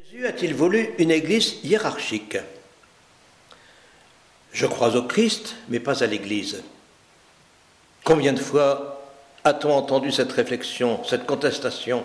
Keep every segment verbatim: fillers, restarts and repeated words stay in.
Jésus a-t-il voulu une église hiérarchique? Je crois au Christ, mais pas à l'église. Combien de fois a-t-on entendu cette réflexion, cette contestation?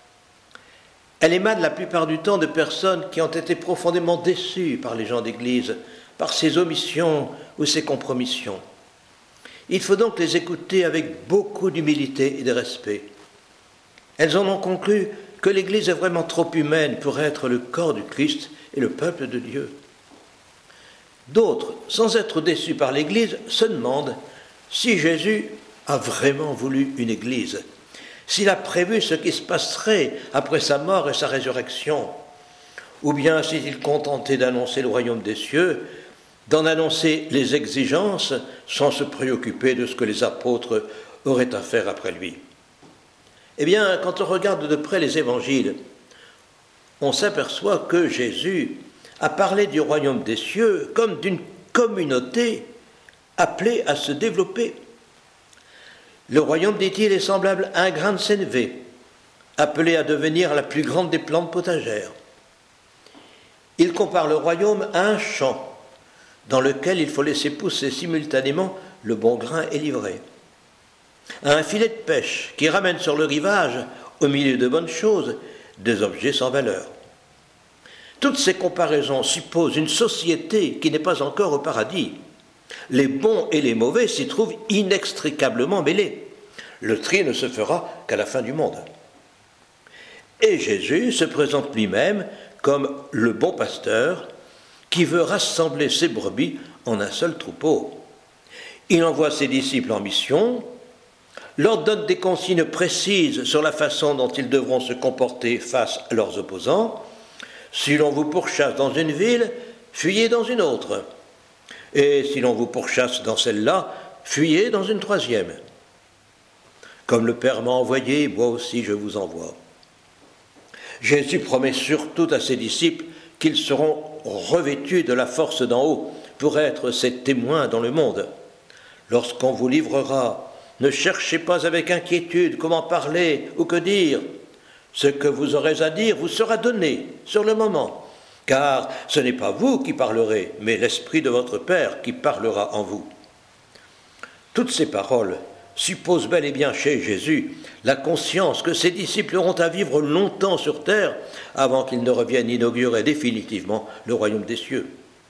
Elle émane la plupart du temps de personnes qui ont été profondément déçues par les gens d'église, par ses omissions ou ses compromissions. Il faut donc les écouter avec beaucoup d'humilité et de respect. Elles en ont conclu que l'Église est vraiment trop humaine pour être le corps du Christ et le peuple de Dieu. D'autres, sans être déçus par l'Église, se demandent si Jésus a vraiment voulu une Église, s'il a prévu ce qui se passerait après sa mort et sa résurrection, ou bien s'est-il contenté d'annoncer le royaume des cieux, d'en annoncer les exigences sans se préoccuper de ce que les apôtres auraient à faire après lui. Eh bien, quand on regarde de près les évangiles, on s'aperçoit que Jésus a parlé du royaume des cieux comme d'une communauté appelée à se développer. Le royaume, dit-il, est semblable à un grain de sénévé, appelé à devenir la plus grande des plantes potagères. Il compare le royaume à un champ dans lequel il faut laisser pousser simultanément le bon grain et l'ivraie, à un filet de pêche qui ramène sur le rivage, au milieu de bonnes choses, des objets sans valeur. Toutes ces comparaisons supposent une société qui n'est pas encore au paradis. Les bons et les mauvais s'y trouvent inextricablement mêlés. Le tri ne se fera qu'à la fin du monde. Et Jésus se présente lui-même comme le bon pasteur qui veut rassembler ses brebis en un seul troupeau. Il envoie ses disciples en mission, leur donne des consignes précises sur la façon dont ils devront se comporter face à leurs opposants. Si l'on vous pourchasse dans une ville, fuyez dans une autre. Et si l'on vous pourchasse dans celle-là, fuyez dans une troisième. Comme le Père m'a envoyé, moi aussi je vous envoie. Jésus promet surtout à ses disciples qu'ils seront revêtus de la force d'en haut pour être ses témoins dans le monde. Lorsqu'on vous livrera, ne cherchez pas avec inquiétude comment parler ou que dire. Ce que vous aurez à dire vous sera donné sur le moment, car ce n'est pas vous qui parlerez, mais l'Esprit de votre Père qui parlera en vous. Toutes ces paroles supposent bel et bien chez Jésus la conscience que ses disciples auront à vivre longtemps sur terre avant qu'ils ne reviennent inaugurer définitivement le royaume des cieux.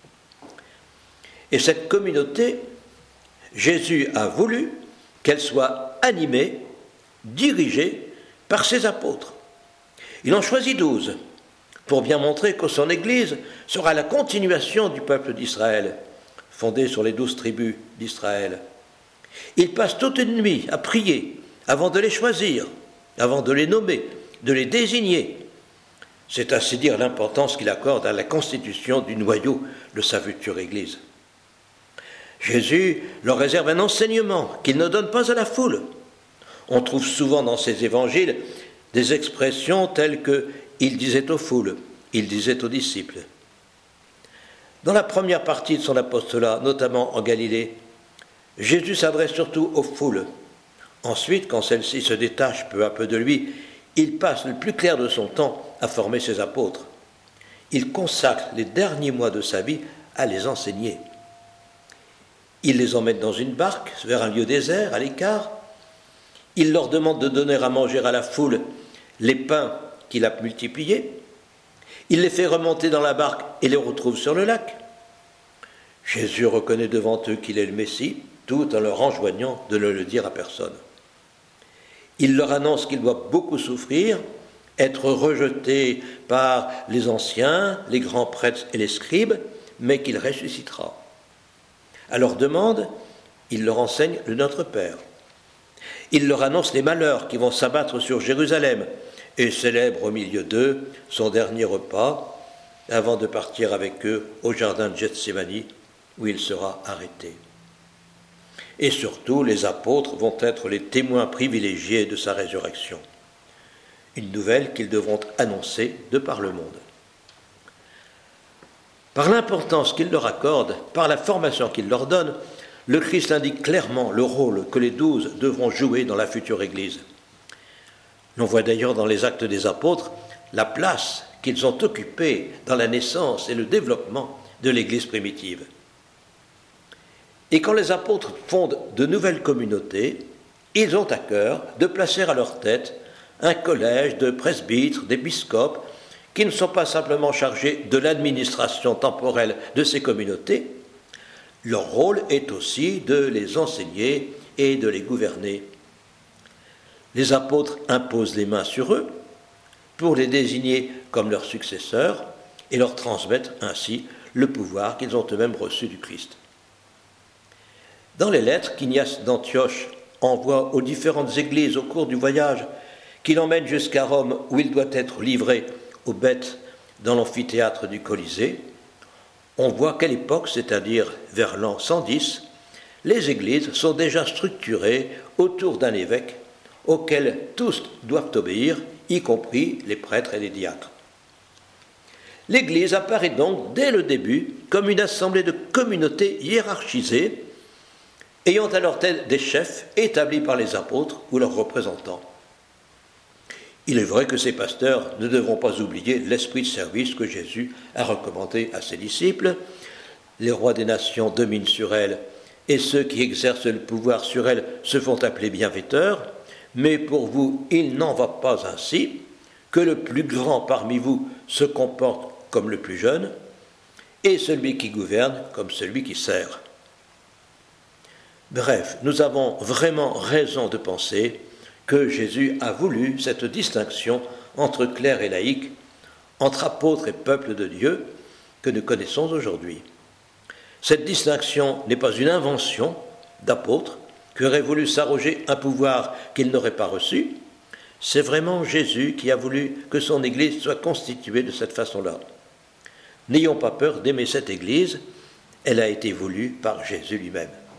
Et cette communauté, Jésus a voulu qu'elle soit animée, dirigée par ses apôtres. Il en choisit douze, pour bien montrer que son Église sera la continuation du peuple d'Israël, fondé sur les douze tribus d'Israël. Il passe toute une nuit à prier avant de les choisir, avant de les nommer, de les désigner. C'est ainsi dire l'importance qu'il accorde à la constitution du noyau de sa future Église. Jésus leur réserve un enseignement qu'il ne donne pas à la foule. On trouve souvent dans ses évangiles des expressions telles que « il disait aux foules »,« il disait aux disciples ». Dans la première partie de son apostolat, notamment en Galilée, Jésus s'adresse surtout aux foules. Ensuite, quand celles-ci se détachent peu à peu de lui, il passe le plus clair de son temps à former ses apôtres. Il consacre les derniers mois de sa vie à les enseigner. Il les emmène dans une barque vers un lieu désert, à l'écart. Il leur demande de donner à manger à la foule les pains qu'il a multipliés. Il les fait remonter dans la barque et les retrouve sur le lac. Jésus reconnaît devant eux qu'il est le Messie, tout en leur enjoignant de ne le dire à personne. Il leur annonce qu'il doit beaucoup souffrir, être rejeté par les anciens, les grands prêtres et les scribes, mais qu'il ressuscitera. À leur demande, il leur enseigne le Notre Père. Il leur annonce les malheurs qui vont s'abattre sur Jérusalem et célèbre au milieu d'eux son dernier repas avant de partir avec eux au jardin de Gethsémani où il sera arrêté. Et surtout, les apôtres vont être les témoins privilégiés de sa résurrection, une nouvelle qu'ils devront annoncer de par le monde. Par l'importance qu'il leur accorde, par la formation qu'il leur donne, le Christ indique clairement le rôle que les douze devront jouer dans la future Église. L'on voit d'ailleurs dans les Actes des Apôtres la place qu'ils ont occupée dans la naissance et le développement de l'Église primitive. Et quand les apôtres fondent de nouvelles communautés, ils ont à cœur de placer à leur tête un collège de presbytres, d'épiscopes, qui ne sont pas simplement chargés de l'administration temporelle de ces communautés. Leur rôle est aussi de les enseigner et de les gouverner. Les apôtres imposent les mains sur eux pour les désigner comme leurs successeurs et leur transmettre ainsi le pouvoir qu'ils ont eux-mêmes reçu du Christ. Dans les lettres qu'Ignace d'Antioche envoie aux différentes églises au cours du voyage qui l'emmène jusqu'à Rome où il doit être livré aux bêtes dans l'amphithéâtre du Colisée, on voit qu'à l'époque, c'est-à-dire vers l'an cent dix, les églises sont déjà structurées autour d'un évêque auquel tous doivent obéir, y compris les prêtres et les diacres. L'Église apparaît donc dès le début comme une assemblée de communautés hiérarchisées, ayant à leur tête des chefs établis par les apôtres ou leurs représentants. Il est vrai que ces pasteurs ne devront pas oublier l'esprit de service que Jésus a recommandé à ses disciples. Les rois des nations dominent sur elles et ceux qui exercent le pouvoir sur elles se font appeler bienfaiteurs, mais pour vous, il n'en va pas ainsi, que le plus grand parmi vous se comporte comme le plus jeune, et celui qui gouverne comme celui qui sert. Bref, nous avons vraiment raison de penser que Jésus a voulu cette distinction entre clerc et laïc, entre apôtres et peuple de Dieu, que nous connaissons aujourd'hui. Cette distinction n'est pas une invention d'apôtres qui auraient voulu s'arroger un pouvoir qu'ils n'auraient pas reçu. C'est vraiment Jésus qui a voulu que son Église soit constituée de cette façon-là. N'ayons pas peur d'aimer cette Église, elle a été voulue par Jésus lui-même.